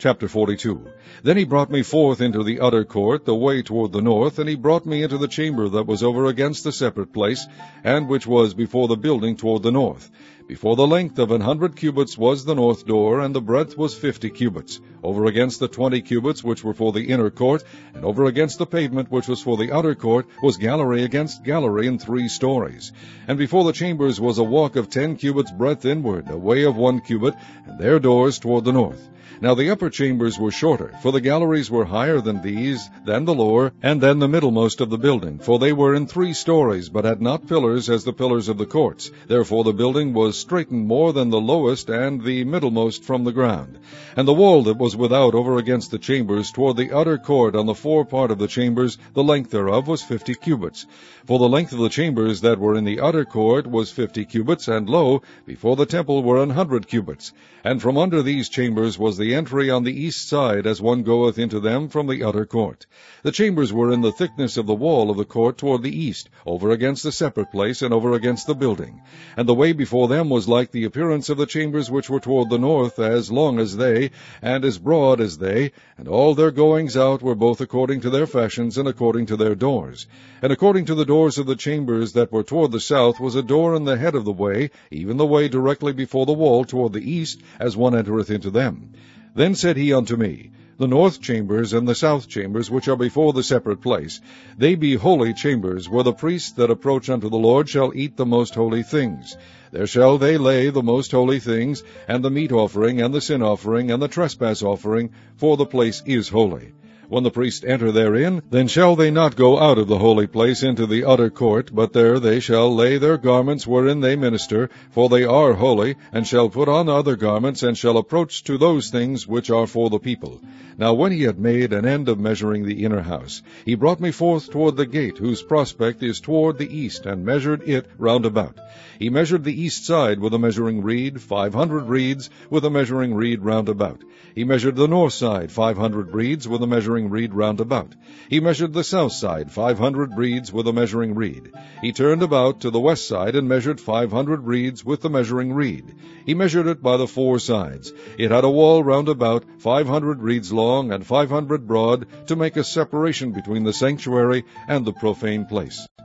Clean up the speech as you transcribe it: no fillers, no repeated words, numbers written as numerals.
Chapter 42. Then he brought me forth into the utter court, the way toward the north, and he brought me into the chamber that was over against the separate place, and which was before the building toward the north. Before the length of 100 cubits was the north door, and the breadth was 50 cubits. Over against the 20 cubits which were for the inner court, and over against the pavement which was for the outer court, was gallery against gallery in 3 stories. And before the chambers was a walk of 10 cubits breadth inward, a way of 1 cubit, and their doors toward the north. Now the upper chambers were shorter, for the galleries were higher than these, than the lower, and than the middlemost of the building, for they were in 3 stories, but had not pillars as the pillars of the courts. Therefore the building was straitened more than the lowest and the middlemost from the ground. And the wall that was without over against the chambers toward the utter court on the fore part of the chambers, the length thereof was 50 cubits. For the length of the chambers that were in the utter court was 50 cubits, and lo, before the temple were 100 cubits. And from under these chambers was the entry on the east side, as one goeth into them from the utter court. The chambers were in the thickness of the wall of the court toward the east, over against the separate place, and over against the building. And the way before them was like the appearance of the chambers which were toward the north, as long as they, and as broad as they, and all their goings out were both according to their fashions, and according to their doors. And according to the doors of the chambers that were toward the south was a door in the head of the way, even the way directly before the wall toward the east, as one entereth into them. Then said he unto me, The north chambers and the south chambers, which are before the separate place, they be holy chambers, where the priests that approach unto the Lord shall eat the most holy things. There shall they lay the most holy things, and the meat offering, and the sin offering, and the trespass offering, for the place is holy. When the priests enter therein, then shall they not go out of the holy place into the utter court, but there they shall lay their garments wherein they minister, for they are holy, and shall put on other garments, and shall approach to those things which are for the people. Now when he had made an end of measuring the inner house, he brought me forth toward the gate, whose prospect is toward the east, and measured it round about. He measured the east side with a measuring reed, 500 reeds, with a measuring reed round about. He measured the north side, 500 reeds, with a measuring reed round about. He measured the south side, 500 reeds, with a measuring reed. He turned about to the west side, and measured 500 reeds with the measuring reed. He measured it by the 4 sides. It had a wall round about, 500 reeds long, and 500 broad, to make a separation between the sanctuary and the profane place.